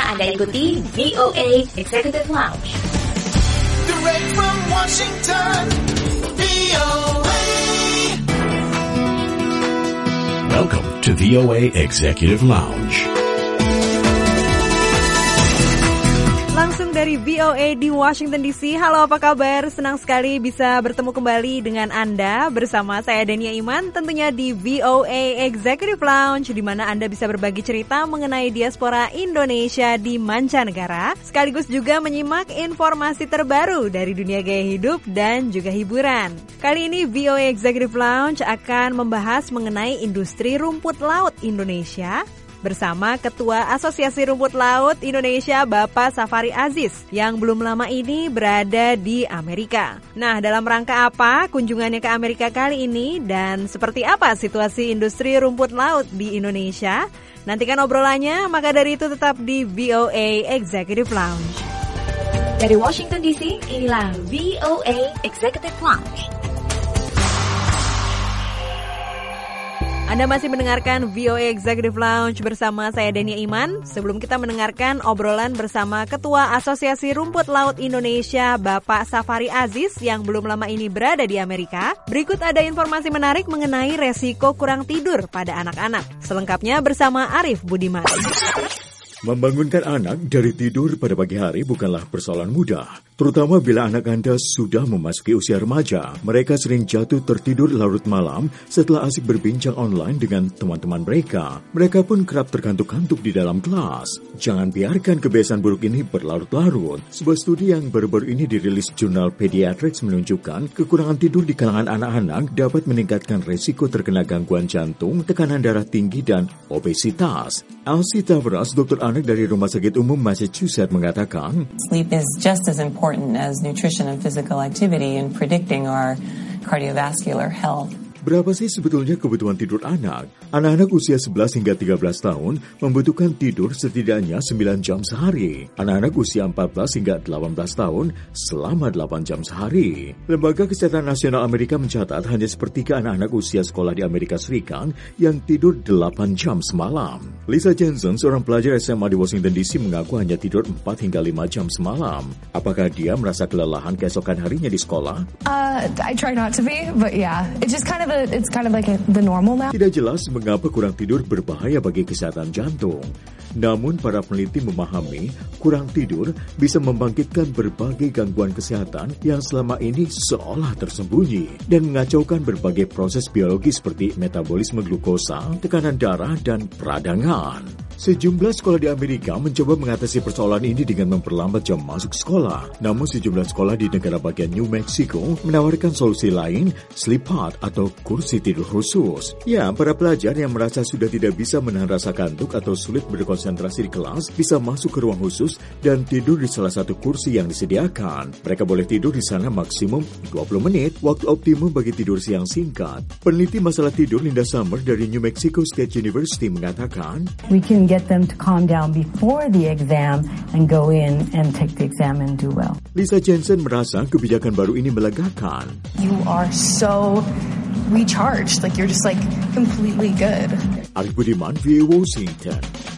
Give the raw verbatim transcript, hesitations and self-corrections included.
Anda ikuti V O A Executive Lounge. Direct from Washington, V O A. Welcome to V O A Executive Lounge. Langsung dari V O A di Washington D C. Halo, apa kabar? Senang sekali bisa bertemu kembali dengan Anda bersama saya Dania Iman, tentunya di V O A Executive Lounge, di mana Anda bisa berbagi cerita mengenai diaspora Indonesia di mancanegara, sekaligus juga menyimak informasi terbaru dari dunia gaya hidup dan juga hiburan. Kali ini V O A Executive Lounge akan membahas mengenai industri rumput laut Indonesia bersama Ketua Asosiasi Rumput Laut Indonesia, Bapak Safari Aziz, yang belum lama ini berada di Amerika. Nah, dalam rangka apa kunjungannya ke Amerika kali ini dan seperti apa situasi industri rumput laut di Indonesia? Nantikan obrolannya, maka dari itu tetap di V O A Executive Lounge. Dari Washington D C, inilah V O A Executive Lounge. Anda masih mendengarkan V O A Executive Lounge bersama saya Dania Iman. Sebelum kita mendengarkan obrolan bersama Ketua Asosiasi Rumput Laut Indonesia, Bapak Safari Aziz, yang belum lama ini berada di Amerika, berikut ada informasi menarik mengenai resiko kurang tidur pada anak-anak. Selengkapnya bersama Arif Budiman. Membangunkan anak dari tidur pada pagi hari bukanlah persoalan mudah, terutama bila anak Anda sudah memasuki usia remaja. Mereka sering jatuh tertidur larut malam setelah asik berbincang online dengan teman-teman mereka. Mereka pun kerap terkantuk-kantuk di dalam kelas. Jangan biarkan kebiasaan buruk ini berlarut-larut. Sebuah studi yang baru-baru ini dirilis jurnal Pediatrics menunjukkan kekurangan tidur di kalangan anak-anak dapat meningkatkan resiko terkena gangguan jantung, tekanan darah tinggi, dan obesitas. Elsie Tavares, dokter anak dari Rumah Sakit Umum Massachusetts, mengatakan, Sleep is just as important as nutrition and physical activity in predicting our cardiovascular health. Berapa sih sebetulnya kebutuhan tidur anak? Anak-anak usia sebelas hingga tiga belas tahun membutuhkan tidur setidaknya sembilan jam sehari. Anak-anak usia empat belas hingga delapan belas tahun selama delapan jam sehari. Lembaga Kesehatan Nasional Amerika mencatat hanya sepertiga anak-anak usia sekolah di Amerika Serikat yang tidur delapan jam semalam. Lisa Jensen, seorang pelajar S M A di Washington D C, mengaku hanya tidur empat hingga lima jam semalam. Apakah dia merasa kelelahan keesokan harinya di sekolah? Uh, I try not to be, but yeah, it's just kind of a It's kind of like a, the normal now. Tidak jelas mengapa kurang tidur berbahaya bagi kesehatan jantung. Namun para peneliti memahami kurang tidur bisa membangkitkan berbagai gangguan kesehatan yang selama ini seolah tersembunyi dan mengacaukan berbagai proses biologi seperti metabolisme glukosa, tekanan darah, dan peradangan. Sejumlah sekolah di Amerika mencoba mengatasi persoalan ini dengan memperlambat jam masuk sekolah. Namun sejumlah sekolah di negara bagian New Mexico menawarkan solusi lain, sleep pod atau kursi tidur khusus. Ya, para pelajar yang merasa sudah tidak bisa menahan rasa kantuk atau sulit berkonsentrasi di kelas bisa masuk ke ruang khusus dan tidur di salah satu kursi yang disediakan. Mereka boleh tidur di sana maksimum dua puluh menit, waktu optimum bagi tidur siang singkat. Peneliti masalah tidur Linda Summer dari New Mexico State University mengatakan, We can get them to calm down before the exam and go in and take the exam and do well. Lisa Jensen merasa kebijakan baru ini melegakan. You are so recharged, like you're just like completely good. Arif Budiman, V O A Washington.